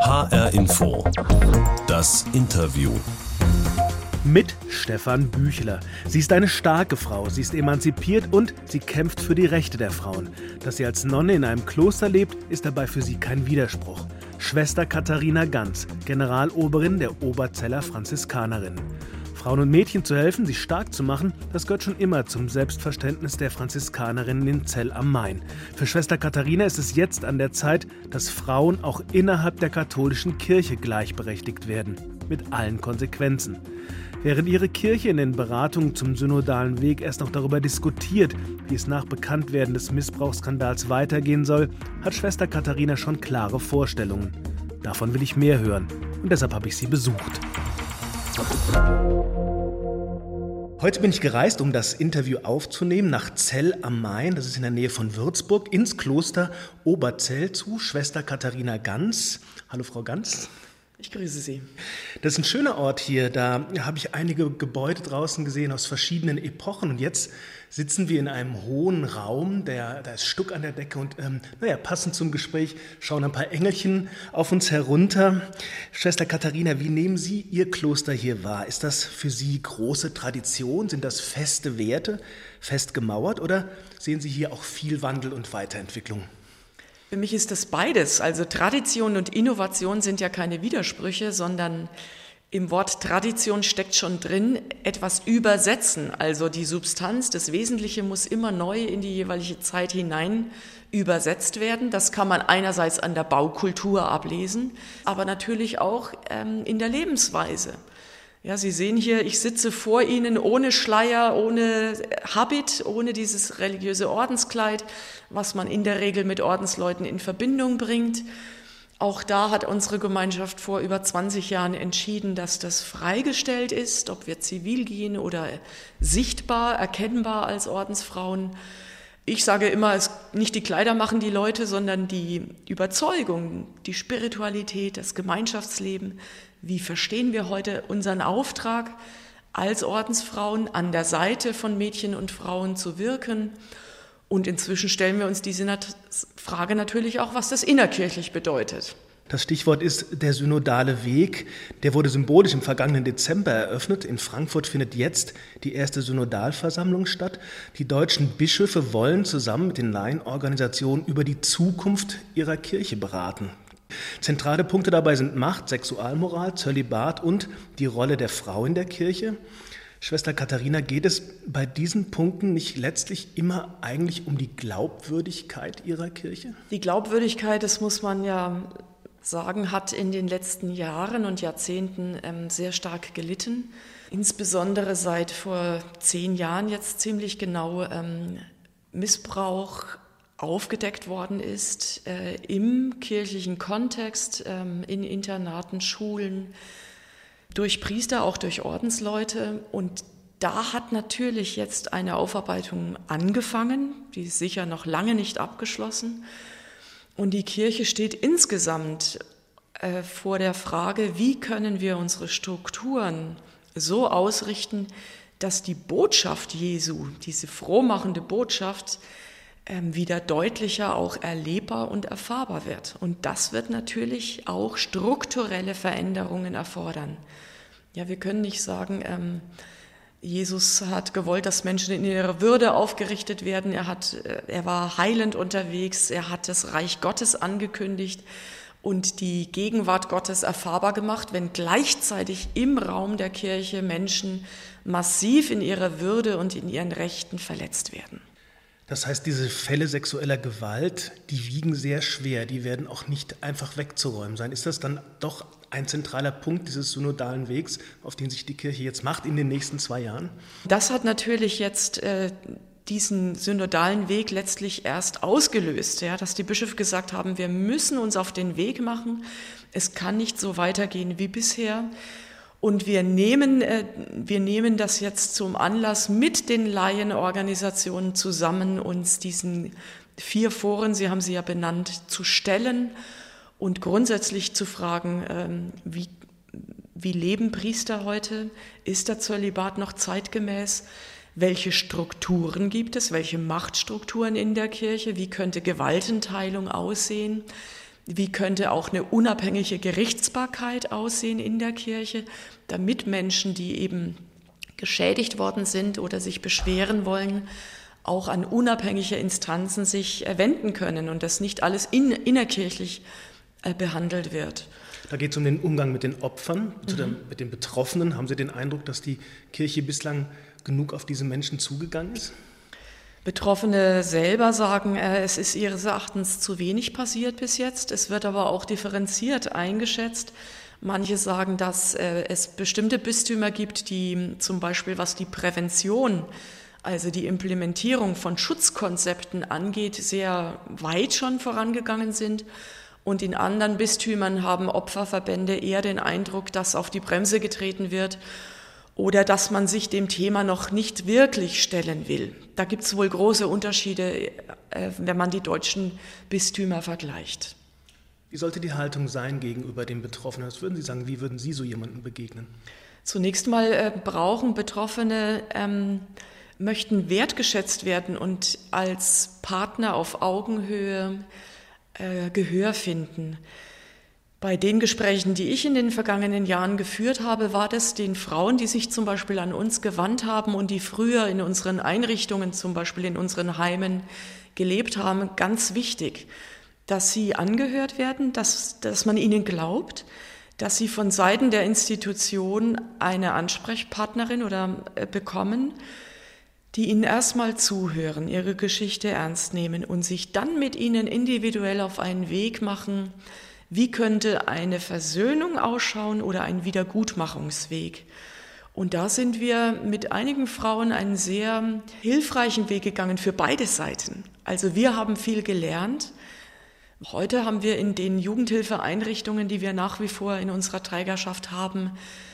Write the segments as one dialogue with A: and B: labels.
A: HR Info. Das Interview.
B: Mit Stefan Büchler. Sie ist eine starke Frau, sie ist emanzipiert und sie kämpft für die Rechte der Frauen. Dass sie als Nonne in einem Kloster lebt, ist dabei für sie kein Widerspruch. Schwester Katharina Ganz, Generaloberin der Oberzeller Franziskanerinnen. Frauen und Mädchen zu helfen, sie stark zu machen, das gehört schon immer zum Selbstverständnis der Franziskanerinnen in Zell am Main. Für Schwester Katharina ist es jetzt an der Zeit, dass Frauen auch innerhalb der katholischen Kirche gleichberechtigt werden. Mit allen Konsequenzen. Während ihre Kirche in den Beratungen zum synodalen Weg erst noch darüber diskutiert, wie es nach Bekanntwerden des Missbrauchsskandals weitergehen soll, hat Schwester Katharina schon klare Vorstellungen. Davon will ich mehr hören und deshalb habe ich sie besucht. Heute bin ich gereist, um das Interview aufzunehmen, nach Zell am Main, das ist in der Nähe von Würzburg, ins Kloster Oberzell zu Schwester Katharina Ganz. Hallo Frau Ganz.
C: Ich grüße Sie.
B: Das ist ein schöner Ort hier, da habe ich einige Gebäude draußen gesehen aus verschiedenen Epochen und jetzt sitzen wir in einem hohen Raum, da ist Stuck an der Decke und passend zum Gespräch schauen ein paar Engelchen auf uns herunter. Schwester Katharina, wie nehmen Sie Ihr Kloster hier wahr? Ist das für Sie große Tradition? Sind das feste Werte, fest gemauert oder sehen Sie hier auch viel Wandel und Weiterentwicklung?
C: Für mich ist das beides. Also Tradition und Innovation sind ja keine Widersprüche, sondern im Wort Tradition steckt schon drin, etwas übersetzen. Also die Substanz, das Wesentliche muss immer neu in die jeweilige Zeit hinein übersetzt werden. Das kann man einerseits an der Baukultur ablesen, aber natürlich auch in der Lebensweise. Ja, Sie sehen hier, ich sitze vor Ihnen ohne Schleier, ohne Habit, ohne dieses religiöse Ordenskleid, was man in der Regel mit Ordensleuten in Verbindung bringt. Auch da hat unsere Gemeinschaft vor über 20 Jahren entschieden, dass das freigestellt ist, ob wir zivil gehen oder sichtbar, erkennbar als Ordensfrauen. Ich sage immer, nicht die Kleider machen die Leute, sondern die Überzeugung, die Spiritualität, das Gemeinschaftsleben. Wie verstehen wir heute unseren Auftrag, als Ordensfrauen an der Seite von Mädchen und Frauen zu wirken? Und inzwischen stellen wir uns diese Frage natürlich auch, was das innerkirchlich bedeutet.
B: Das Stichwort ist der synodale Weg. Der wurde symbolisch im vergangenen Dezember eröffnet. In Frankfurt findet jetzt die erste Synodalversammlung statt. Die deutschen Bischöfe wollen zusammen mit den Laienorganisationen über die Zukunft ihrer Kirche beraten. Zentrale Punkte dabei sind Macht, Sexualmoral, Zölibat und die Rolle der Frau in der Kirche. Schwester Katharina, geht es bei diesen Punkten nicht letztlich immer eigentlich um die Glaubwürdigkeit Ihrer Kirche?
C: Die Glaubwürdigkeit, das muss man ja sagen, hat in den letzten Jahren und Jahrzehnten sehr stark gelitten. Insbesondere seit vor 10 Jahren jetzt ziemlich genau Missbrauch aufgedeckt worden ist im kirchlichen Kontext, in Internaten, Schulen, durch Priester, auch durch Ordensleute. Und da hat natürlich jetzt eine Aufarbeitung angefangen, die ist sicher noch lange nicht abgeschlossen. Und die Kirche steht insgesamt vor der Frage, wie können wir unsere Strukturen so ausrichten, dass die Botschaft Jesu, diese frohmachende Botschaft, wieder deutlicher auch erlebbar und erfahrbar wird. Und das wird natürlich auch strukturelle Veränderungen erfordern. Ja, wir können nicht sagen, Jesus hat gewollt, dass Menschen in ihrer Würde aufgerichtet werden. Er war heilend unterwegs, er hat das Reich Gottes angekündigt und die Gegenwart Gottes erfahrbar gemacht, wenn gleichzeitig im Raum der Kirche Menschen massiv in ihrer Würde und in ihren Rechten verletzt werden.
B: Das heißt, diese Fälle sexueller Gewalt, die wiegen sehr schwer, die werden auch nicht einfach wegzuräumen sein. Ist das dann doch ein zentraler Punkt dieses synodalen Wegs, auf den sich die Kirche jetzt macht in den nächsten 2 Jahren?
C: Das hat natürlich jetzt diesen synodalen Weg letztlich erst ausgelöst, ja, dass die Bischöfe gesagt haben, wir müssen uns auf den Weg machen, es kann nicht so weitergehen wie bisher. Und wir nehmen das jetzt zum Anlass, mit den Laienorganisationen zusammen uns diesen 4 Foren, Sie haben sie ja benannt, zu stellen und grundsätzlich zu fragen, wie leben Priester heute? Ist der Zölibat noch zeitgemäß? Welche Strukturen gibt es? Welche Machtstrukturen in der Kirche? Wie könnte Gewaltenteilung aussehen? Wie könnte auch eine unabhängige Gerichtsbarkeit aussehen in der Kirche, damit Menschen, die eben geschädigt worden sind oder sich beschweren wollen, auch an unabhängige Instanzen sich wenden können und das nicht alles innerkirchlich behandelt wird.
B: Da geht es um den Umgang mit den Opfern, mit den Betroffenen. Haben Sie den Eindruck, dass die Kirche bislang genug auf diese Menschen zugegangen ist?
C: Betroffene selber sagen, es ist ihres Erachtens zu wenig passiert bis jetzt. Es wird aber auch differenziert eingeschätzt. Manche sagen, dass es bestimmte Bistümer gibt, die zum Beispiel, was die Prävention, also die Implementierung von Schutzkonzepten angeht, sehr weit schon vorangegangen sind. Und in anderen Bistümern haben Opferverbände eher den Eindruck, dass auf die Bremse getreten wird oder dass man sich dem Thema noch nicht wirklich stellen will. Da gibt es wohl große Unterschiede, wenn man die deutschen Bistümer vergleicht.
B: Wie sollte die Haltung sein gegenüber den Betroffenen? Was würden Sie sagen, wie würden Sie so jemandem begegnen?
C: Zunächst mal brauchen Betroffene, möchten wertgeschätzt werden und als Partner auf Augenhöhe Gehör finden. Bei den Gesprächen, die ich in den vergangenen Jahren geführt habe, war das den Frauen, die sich zum Beispiel an uns gewandt haben und die früher in unseren Einrichtungen, zum Beispiel in unseren Heimen, gelebt haben, ganz wichtig, dass sie angehört werden, dass man ihnen glaubt, dass sie von Seiten der Institution eine Ansprechpartnerin bekommen, die ihnen erstmal zuhören, ihre Geschichte ernst nehmen und sich dann mit ihnen individuell auf einen Weg machen, wie könnte eine Versöhnung ausschauen oder ein Wiedergutmachungsweg. Und da sind wir mit einigen Frauen einen sehr hilfreichen Weg gegangen für beide Seiten. Also wir haben viel gelernt. Heute haben wir in den Jugendhilfeeinrichtungen, die wir nach wie vor in unserer Trägerschaft haben,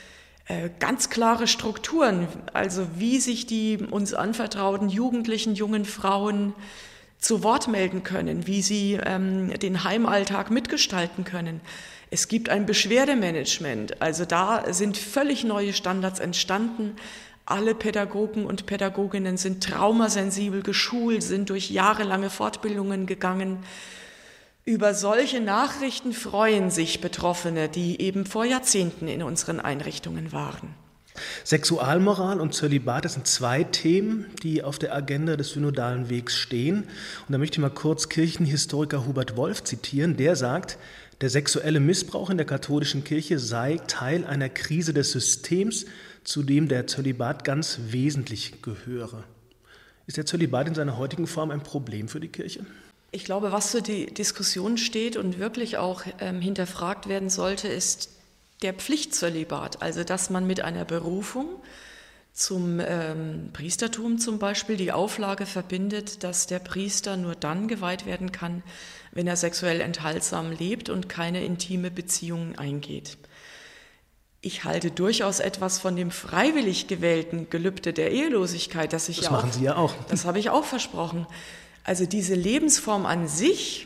C: ganz klare Strukturen, also wie sich die uns anvertrauten Jugendlichen, jungen Frauen zu Wort melden können, wie sie den Heimalltag mitgestalten können. Es gibt ein Beschwerdemanagement, also da sind völlig neue Standards entstanden. Alle Pädagogen und Pädagoginnen sind traumasensibel geschult, sind durch jahrelange Fortbildungen gegangen. Über solche Nachrichten freuen sich Betroffene, die eben vor Jahrzehnten in unseren Einrichtungen waren.
B: Sexualmoral und Zölibat, das sind zwei Themen, die auf der Agenda des synodalen Wegs stehen. Und da möchte ich mal kurz Kirchenhistoriker Hubert Wolf zitieren. Der sagt, der sexuelle Missbrauch in der katholischen Kirche sei Teil einer Krise des Systems, zu dem der Zölibat ganz wesentlich gehöre. Ist der Zölibat in seiner heutigen Form ein Problem für die Kirche?
C: Ich glaube, was für die Diskussion steht und wirklich auch hinterfragt werden sollte, ist der Pflichtzölibat, also dass man mit einer Berufung zum Priestertum zum Beispiel die Auflage verbindet, dass der Priester nur dann geweiht werden kann, wenn er sexuell enthaltsam lebt und keine intime Beziehungen eingeht. Ich halte durchaus etwas von dem freiwillig gewählten Gelübde der Ehelosigkeit, das
B: machen Sie ja auch.
C: Das habe ich auch versprochen. Also diese Lebensform an sich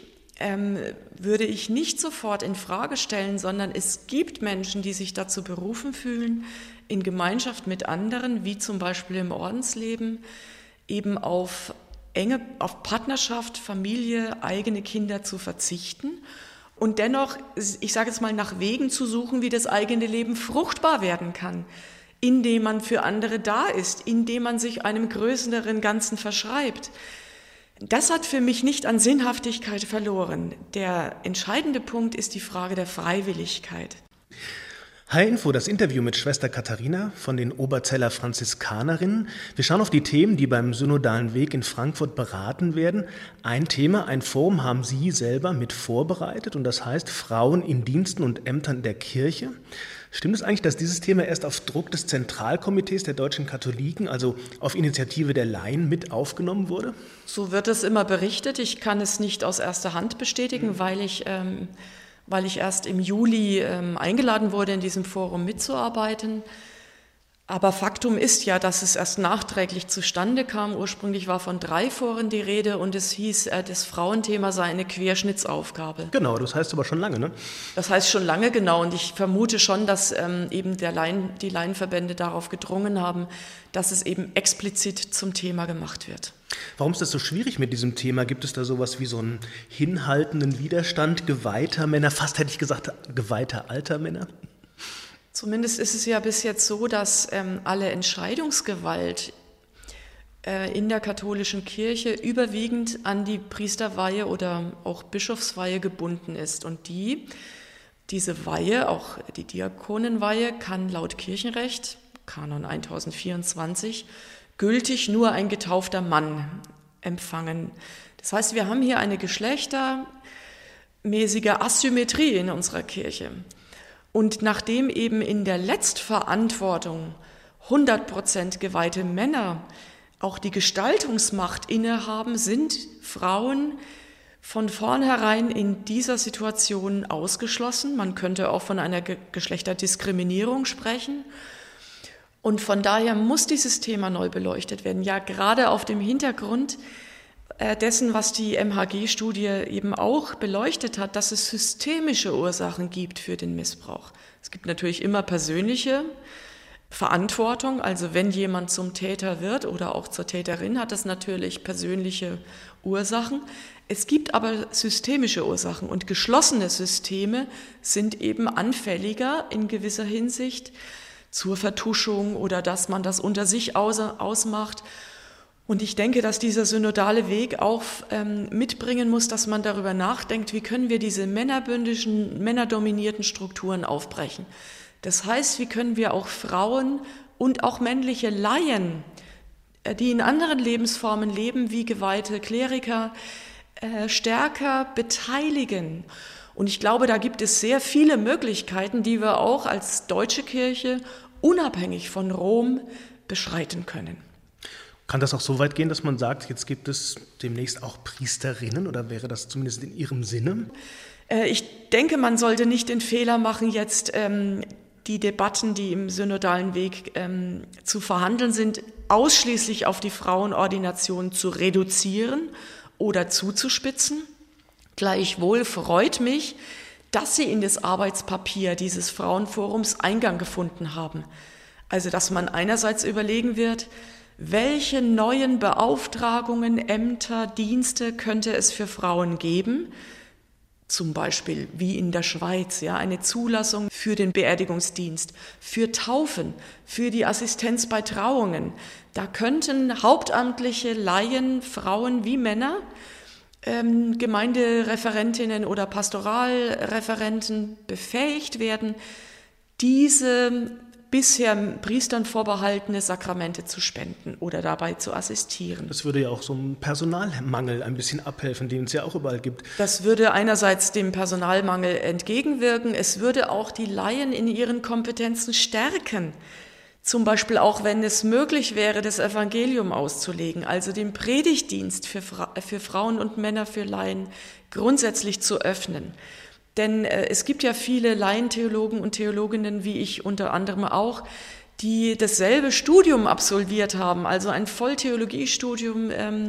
C: würde ich nicht sofort in Frage stellen, sondern es gibt Menschen, die sich dazu berufen fühlen, in Gemeinschaft mit anderen, wie zum Beispiel im Ordensleben, eben auf Partnerschaft, Familie, eigene Kinder zu verzichten und dennoch, ich sage jetzt mal, nach Wegen zu suchen, wie das eigene Leben fruchtbar werden kann, indem man für andere da ist, indem man sich einem größeren Ganzen verschreibt. Das hat für mich nicht an Sinnhaftigkeit verloren. Der entscheidende Punkt ist die Frage der Freiwilligkeit.
B: H-Info, das Interview mit Schwester Katharina von den Oberzeller Franziskanerinnen. Wir schauen auf die Themen, die beim synodalen Weg in Frankfurt beraten werden. Ein Thema, ein Forum haben Sie selber mit vorbereitet und das heißt Frauen in Diensten und Ämtern der Kirche. Stimmt es eigentlich, dass dieses Thema erst auf Druck des Zentralkomitees der deutschen Katholiken, also auf Initiative der Laien, mit aufgenommen wurde?
C: So wird es immer berichtet. Ich kann es nicht aus erster Hand bestätigen, weil ich erst im Juli eingeladen wurde, in diesem Forum mitzuarbeiten. Aber Faktum ist ja, dass es erst nachträglich zustande kam. Ursprünglich war von 3 Foren die Rede und es hieß, das Frauenthema sei eine Querschnittsaufgabe.
B: Genau, das heißt aber schon lange, ne?
C: Das heißt schon lange, genau. Und ich vermute schon, dass eben die Laienverbände darauf gedrungen haben, dass es eben explizit zum Thema gemacht wird.
B: Warum ist das so schwierig mit diesem Thema? Gibt es da sowas wie so einen hinhaltenden Widerstand geweihter Männer, fast hätte ich gesagt, geweihter alter Männer?
C: Zumindest ist es ja bis jetzt so, dass alle Entscheidungsgewalt in der katholischen Kirche überwiegend an die Priesterweihe oder auch Bischofsweihe gebunden ist. Und diese Weihe, auch die Diakonenweihe, kann laut Kirchenrecht, Kanon 1024, gültig nur ein getaufter Mann empfangen. Das heißt, wir haben hier eine geschlechtermäßige Asymmetrie in unserer Kirche. Und nachdem eben in der Letztverantwortung 100% geweihte Männer auch die Gestaltungsmacht innehaben, sind Frauen von vornherein in dieser Situation ausgeschlossen. Man könnte auch von einer Geschlechterdiskriminierung sprechen. Und von daher muss dieses Thema neu beleuchtet werden. Ja, gerade auf dem Hintergrund dessen, was die MHG-Studie eben auch beleuchtet hat, dass es systemische Ursachen gibt für den Missbrauch. Es gibt natürlich immer persönliche Verantwortung, also wenn jemand zum Täter wird oder auch zur Täterin, hat das natürlich persönliche Ursachen. Es gibt aber systemische Ursachen und geschlossene Systeme sind eben anfälliger in gewisser Hinsicht zur Vertuschung oder dass man das unter sich ausmacht. Und ich denke, dass dieser synodale Weg auch mitbringen muss, dass man darüber nachdenkt, wie können wir diese männerdominierten Strukturen aufbrechen. Das heißt, wie können wir auch Frauen und auch männliche Laien, die in anderen Lebensformen leben, wie geweihte Kleriker, stärker beteiligen. Und ich glaube, da gibt es sehr viele Möglichkeiten, die wir auch als deutsche Kirche unabhängig von Rom beschreiten können.
B: Kann das auch so weit gehen, dass man sagt, jetzt gibt es demnächst auch Priesterinnen oder wäre das zumindest in Ihrem Sinne?
C: Ich denke, man sollte nicht den Fehler machen, jetzt die Debatten, die im synodalen Weg zu verhandeln sind, ausschließlich auf die Frauenordination zu reduzieren oder zuzuspitzen. Gleichwohl freut mich, dass sie in das Arbeitspapier dieses Frauenforums Eingang gefunden haben. Also, dass man einerseits überlegen wird, welche neuen Beauftragungen, Ämter, Dienste könnte es für Frauen geben? Zum Beispiel wie in der Schweiz, ja, eine Zulassung für den Beerdigungsdienst, für Taufen, für die Assistenz bei Trauungen. Da könnten hauptamtliche Laien, Frauen wie Männer, Gemeindereferentinnen oder Pastoralreferenten befähigt werden, diese bisher Priestern vorbehaltene Sakramente zu spenden oder dabei zu assistieren.
B: Das würde ja auch so einem Personalmangel ein bisschen abhelfen, den es ja auch überall gibt.
C: Das würde einerseits dem Personalmangel entgegenwirken, es würde auch die Laien in ihren Kompetenzen stärken. Zum Beispiel auch, wenn es möglich wäre, das Evangelium auszulegen, also den Predigtdienst für Frauen und Männer, für Laien grundsätzlich zu öffnen. Denn es gibt ja viele Laientheologen und Theologinnen, wie ich unter anderem auch, die dasselbe Studium absolviert haben, also ein Volltheologiestudium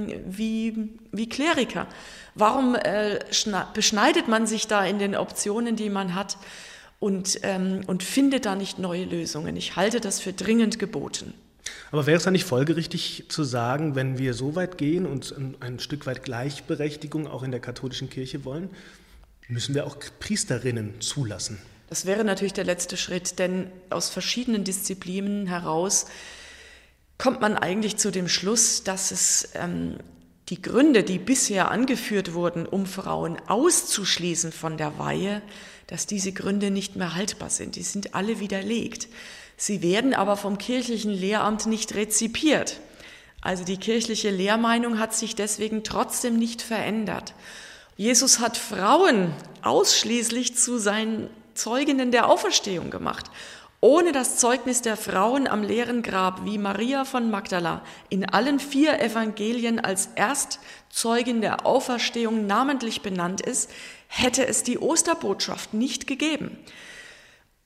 C: wie Kleriker. Warum beschneidet man sich da in den Optionen, die man hat und findet da nicht neue Lösungen? Ich halte das für dringend geboten.
B: Aber wäre es dann nicht folgerichtig zu sagen, wenn wir so weit gehen und ein Stück weit Gleichberechtigung auch in der katholischen Kirche wollen, müssen wir auch Priesterinnen zulassen?
C: Das wäre natürlich der letzte Schritt, denn aus verschiedenen Disziplinen heraus kommt man eigentlich zu dem Schluss, dass es die Gründe, die bisher angeführt wurden, um Frauen auszuschließen von der Weihe, dass diese Gründe nicht mehr haltbar sind. Die sind alle widerlegt. Sie werden aber vom kirchlichen Lehramt nicht rezipiert. Also die kirchliche Lehrmeinung hat sich deswegen trotzdem nicht verändert. Jesus hat Frauen ausschließlich zu seinen Zeuginnen der Auferstehung gemacht. Ohne das Zeugnis der Frauen am leeren Grab, wie Maria von Magdala in allen 4 Evangelien als Erstzeugin der Auferstehung namentlich benannt ist, hätte es die Osterbotschaft nicht gegeben.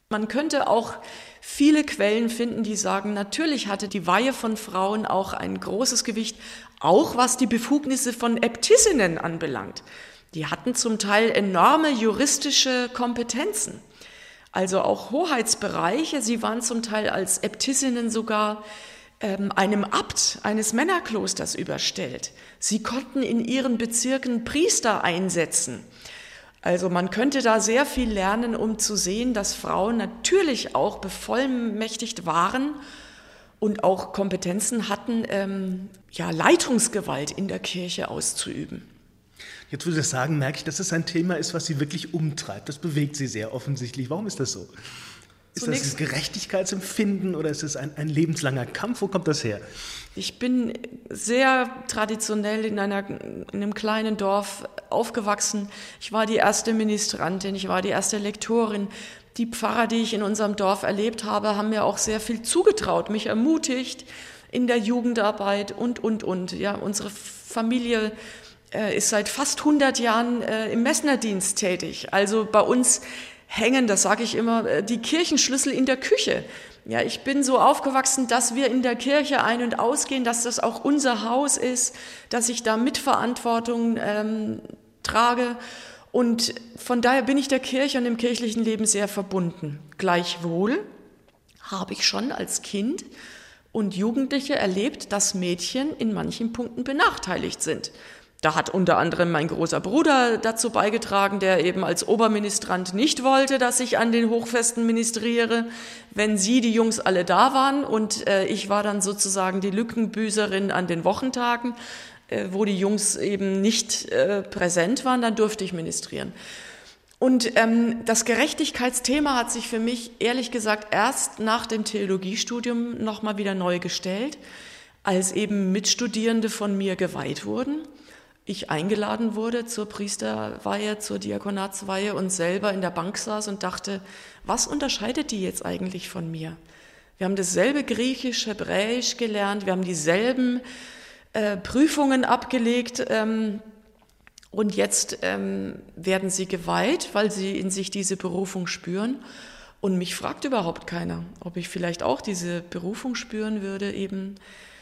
C: Man könnte auch viele Quellen finden, die sagen, natürlich hatte die Weihe von Frauen auch ein großes Gewicht, auch was die Befugnisse von Äbtissinnen anbelangt. Die hatten zum Teil enorme juristische Kompetenzen, also auch Hoheitsbereiche. Sie waren zum Teil als Äbtissinnen sogar einem Abt eines Männerklosters überstellt. Sie konnten in ihren Bezirken Priester einsetzen. Also man könnte da sehr viel lernen, um zu sehen, dass Frauen natürlich auch bevollmächtigt waren und auch Kompetenzen hatten, Leitungsgewalt in der Kirche auszuüben.
B: Jetzt würde ich sagen, merke ich, dass es ein Thema ist, was Sie wirklich umtreibt. Das bewegt Sie sehr offensichtlich. Warum ist das so? Ist das das Gerechtigkeitsempfinden oder ist es ein lebenslanger Kampf? Wo kommt das her?
C: Ich bin sehr traditionell in einem kleinen Dorf aufgewachsen. Ich war die erste Ministrantin, ich war die erste Lektorin. Die Pfarrer, die ich in unserem Dorf erlebt habe, haben mir auch sehr viel zugetraut, mich ermutigt in der Jugendarbeit und. Ja, unsere Familie ist seit fast 100 Jahren im Messnerdienst tätig. Also bei uns hängen, das sage ich immer, die Kirchenschlüssel in der Küche. Ja, ich bin so aufgewachsen, dass wir in der Kirche ein- und ausgehen, dass das auch unser Haus ist, dass ich da Mitverantwortung trage. Und von daher bin ich der Kirche und dem kirchlichen Leben sehr verbunden. Gleichwohl habe ich schon als Kind und Jugendliche erlebt, dass Mädchen in manchen Punkten benachteiligt sind. Da hat unter anderem mein großer Bruder dazu beigetragen, der eben als Oberministrant nicht wollte, dass ich an den Hochfesten ministriere, wenn die Jungs alle da waren. Und ich war dann sozusagen die Lückenbüßerin an den Wochentagen, wo die Jungs eben nicht präsent waren, dann durfte ich ministrieren. Und das Gerechtigkeitsthema hat sich für mich, ehrlich gesagt, erst nach dem Theologiestudium nochmal wieder neu gestellt, als eben Mitstudierende von mir geweiht wurden. Ich eingeladen wurde zur Priesterweihe, zur Diakonatsweihe und selber in der Bank saß und dachte, was unterscheidet die jetzt eigentlich von mir? Wir haben dasselbe Griechisch, Hebräisch gelernt, wir haben dieselben Prüfungen abgelegt und jetzt werden sie geweiht, weil sie in sich diese Berufung spüren. Und mich fragt überhaupt keiner, ob ich vielleicht auch diese Berufung spüren würde, eben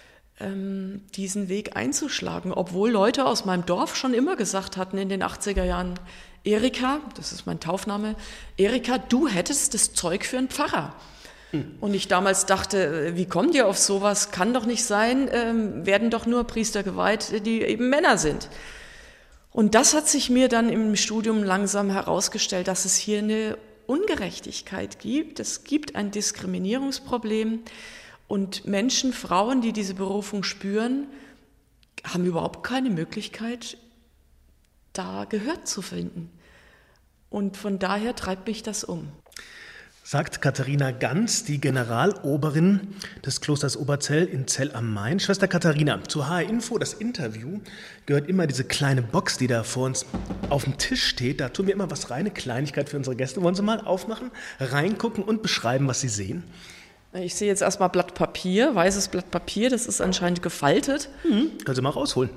C: diesen Weg einzuschlagen, obwohl Leute aus meinem Dorf schon immer gesagt hatten in den 80er Jahren, Erika, das ist mein Taufname, Erika, du hättest das Zeug für einen Pfarrer. Und ich damals dachte, wie kommt ihr auf sowas? Kann doch nicht sein, werden doch nur Priester geweiht, die eben Männer sind. Und das hat sich mir dann im Studium langsam herausgestellt, dass es hier eine Ungerechtigkeit gibt. Es gibt ein Diskriminierungsproblem. Und Menschen, Frauen, die diese Berufung spüren, haben überhaupt keine Möglichkeit, da Gehör zu finden. Und von daher treibt mich das um.
B: Sagt Katharina Ganz, die Generaloberin des Klosters Oberzell in Zell am Main. Schwester Katharina, zu HR Info, das Interview, gehört immer diese kleine Box, die da vor uns auf dem Tisch steht. Da tun wir immer was rein, eine Kleinigkeit für unsere Gäste. Wollen Sie mal aufmachen, reingucken und beschreiben, was Sie sehen?
C: Ich sehe jetzt erstmal Blatt Papier, weißes Blatt Papier, das ist anscheinend gefaltet.
B: Können Sie mal rausholen.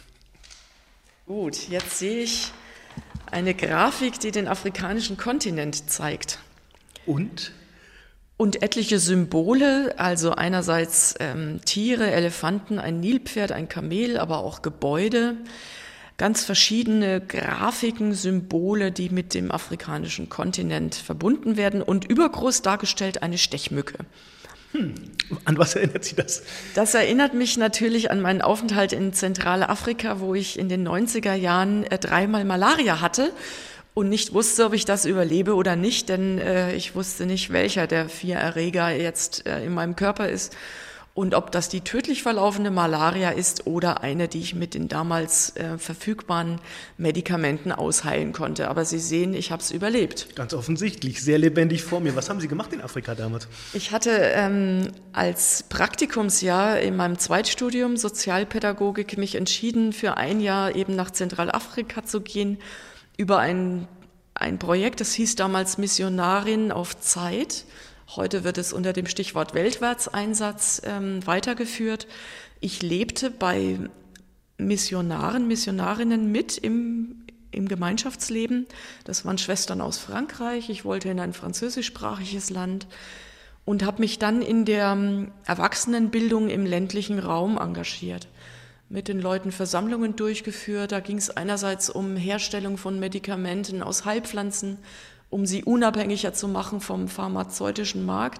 C: Gut, jetzt sehe ich eine Grafik, die den afrikanischen Kontinent zeigt.
B: Und
C: etliche Symbole, also einerseits Tiere, Elefanten, ein Nilpferd, ein Kamel, aber auch Gebäude. Ganz verschiedene Grafiken, Symbole, die mit dem afrikanischen Kontinent verbunden werden und übergroß dargestellt eine Stechmücke.
B: An was erinnert Sie das?
C: Das erinnert mich natürlich an meinen Aufenthalt in Zentralafrika, wo ich in den 90er Jahren 3-mal Malaria hatte und nicht wusste, ob ich das überlebe oder nicht, denn ich wusste nicht, welcher der 4 Erreger jetzt in meinem Körper ist. Und ob das die tödlich verlaufende Malaria ist oder eine, die ich mit den damals verfügbaren Medikamenten ausheilen konnte. Aber Sie sehen, ich habe es überlebt.
B: Ganz offensichtlich, sehr lebendig vor mir. Was haben Sie gemacht in Afrika damals?
C: Ich hatte als Praktikumsjahr in meinem Zweitstudium Sozialpädagogik mich entschieden, für ein Jahr eben nach Zentralafrika zu gehen, über ein Projekt, das hieß damals Missionarin auf Zeit. Heute wird es unter dem Stichwort Weltwärtseinsatz weitergeführt. Ich lebte bei Missionarinnen mit in im Gemeinschaftsleben. Das waren Schwestern aus Frankreich. Ich wollte in ein französischsprachiges Land und habe mich dann in der Erwachsenenbildung im ländlichen Raum engagiert. Mit den Leuten Versammlungen durchgeführt. Da ging es einerseits um Herstellung von Medikamenten aus Heilpflanzen, um sie unabhängiger zu machen vom pharmazeutischen Markt.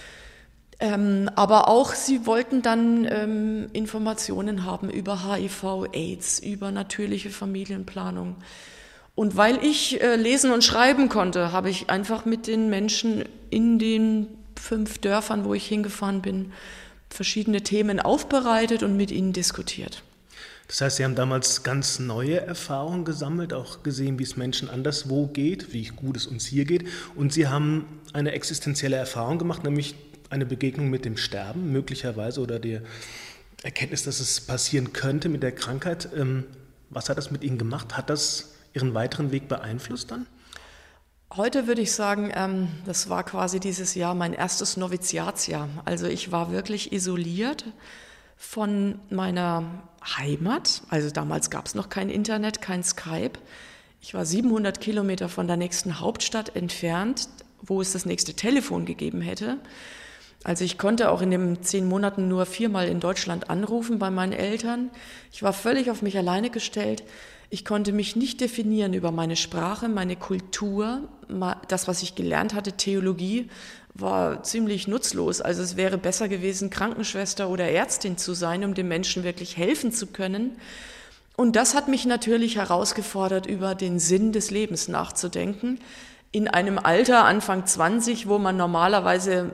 C: Aber auch sie wollten dann Informationen haben über HIV, AIDS, über natürliche Familienplanung. Und weil ich lesen und schreiben konnte, habe ich einfach mit den Menschen in den 5 Dörfern, wo ich hingefahren bin, verschiedene Themen aufbereitet und mit ihnen diskutiert.
B: Das heißt, Sie haben damals ganz neue Erfahrungen gesammelt, auch gesehen, wie es Menschen anderswo geht, wie gut es uns hier geht. Und Sie haben eine existenzielle Erfahrung gemacht, nämlich eine Begegnung mit dem Sterben möglicherweise oder die Erkenntnis, dass es passieren könnte mit der Krankheit. Was hat das mit Ihnen gemacht? Hat das Ihren weiteren Weg beeinflusst dann?
C: Heute würde ich sagen, das war quasi dieses Jahr mein erstes Noviziatsjahr. Also ich war wirklich isoliert von meiner Heimat. Also damals gab es noch kein Internet, kein Skype. Ich war 700 Kilometer von der nächsten Hauptstadt entfernt, wo es das nächste Telefon gegeben hätte. Also ich konnte auch in den 10 Monaten nur 4-mal in Deutschland anrufen bei meinen Eltern. Ich war völlig auf mich alleine gestellt. Ich konnte mich nicht definieren über meine Sprache, meine Kultur. Das, was ich gelernt hatte, Theologie, war ziemlich nutzlos. Also es wäre besser gewesen, Krankenschwester oder Ärztin zu sein, um den Menschen wirklich helfen zu können. Und das hat mich natürlich herausgefordert, über den Sinn des Lebens nachzudenken. In einem Alter, Anfang 20, wo man normalerweise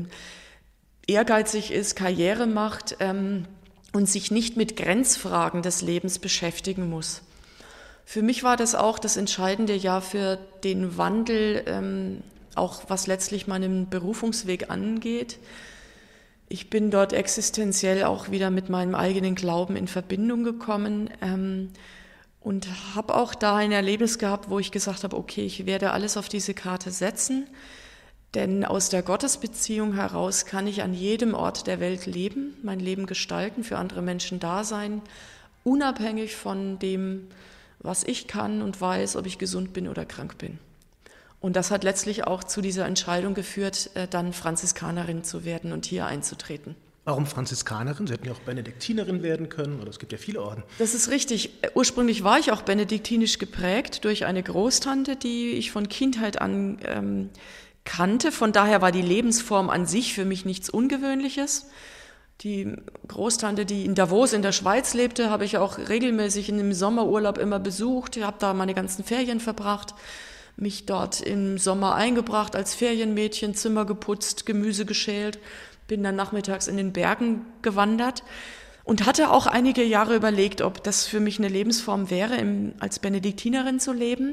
C: ehrgeizig ist, Karriere macht und sich nicht mit Grenzfragen des Lebens beschäftigen muss. Für mich war das auch das entscheidende Jahr für den Wandel, auch was letztlich meinen Berufungsweg angeht. Ich bin dort existenziell auch wieder mit meinem eigenen Glauben in Verbindung gekommen und habe auch da ein Erlebnis gehabt, wo ich gesagt habe, okay, ich werde alles auf diese Karte setzen, denn aus der Gottesbeziehung heraus kann ich an jedem Ort der Welt leben, mein Leben gestalten, für andere Menschen da sein, unabhängig von dem, was ich kann und weiß, ob ich gesund bin oder krank bin. Und das hat letztlich auch zu dieser Entscheidung geführt, dann Franziskanerin zu werden und hier einzutreten.
B: Warum Franziskanerin? Sie hätten ja auch Benediktinerin werden können, oder es gibt ja viele Orden.
C: Das ist richtig. Ursprünglich war ich auch benediktinisch geprägt durch eine Großtante, die ich von Kindheit an kannte. Von daher war die Lebensform an sich für mich nichts Ungewöhnliches. Die Großtante, die in Davos in der Schweiz lebte, habe ich auch regelmäßig in dem Sommerurlaub immer besucht. Ich habe da meine ganzen Ferien verbracht, mich dort im Sommer eingebracht als Ferienmädchen, Zimmer geputzt, Gemüse geschält, bin dann nachmittags in den Bergen gewandert und hatte auch einige Jahre überlegt, ob das für mich eine Lebensform wäre, als Benediktinerin zu leben.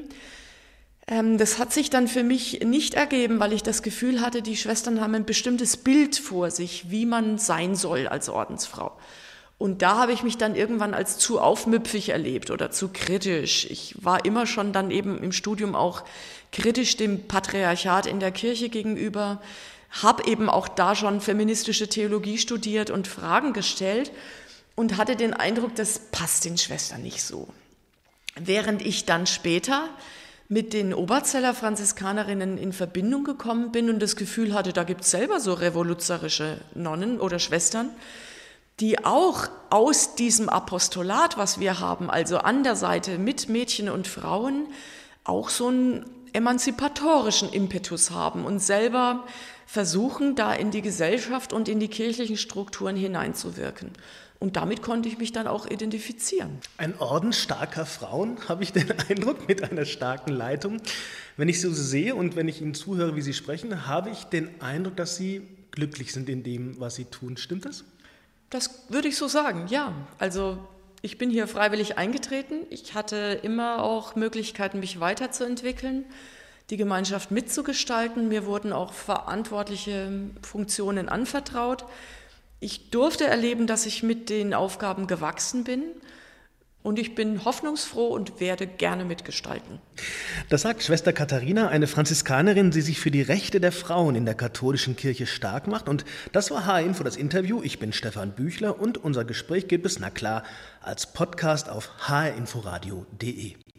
C: Das hat sich dann für mich nicht ergeben, weil ich das Gefühl hatte, die Schwestern haben ein bestimmtes Bild vor sich, wie man sein soll als Ordensfrau. Und da habe ich mich dann irgendwann als zu aufmüpfig erlebt oder zu kritisch. Ich war immer schon dann eben im Studium auch kritisch dem Patriarchat in der Kirche gegenüber, habe eben auch da schon feministische Theologie studiert und Fragen gestellt und hatte den Eindruck, das passt den Schwestern nicht so. Während ich dann später mit den Oberzeller Franziskanerinnen in Verbindung gekommen bin und das Gefühl hatte, da gibt es selber so revoluzerische Nonnen oder Schwestern, die auch aus diesem Apostolat, was wir haben, also an der Seite mit Mädchen und Frauen, auch so einen emanzipatorischen Impetus haben und selber versuchen, da in die Gesellschaft und in die kirchlichen Strukturen hineinzuwirken. Und damit konnte ich mich dann auch identifizieren.
B: Ein Orden starker Frauen, habe ich den Eindruck, mit einer starken Leitung. Wenn ich so sehe und wenn ich Ihnen zuhöre, wie Sie sprechen, habe ich den Eindruck, dass Sie glücklich sind in dem, was Sie tun. Stimmt das?
C: Das würde ich so sagen, ja. Also ich bin hier freiwillig eingetreten. Ich hatte immer auch Möglichkeiten, mich weiterzuentwickeln, die Gemeinschaft mitzugestalten. Mir wurden auch verantwortliche Funktionen anvertraut. Ich durfte erleben, dass ich mit den Aufgaben gewachsen bin und ich bin hoffnungsfroh und werde gerne mitgestalten.
B: Das sagt Schwester Katharina, eine Franziskanerin, die sich für die Rechte der Frauen in der katholischen Kirche stark macht. Und das war HR-Info, das Interview. Ich bin Stefan Büchler und unser Gespräch gibt es, na klar, als Podcast auf hrinforadio.de.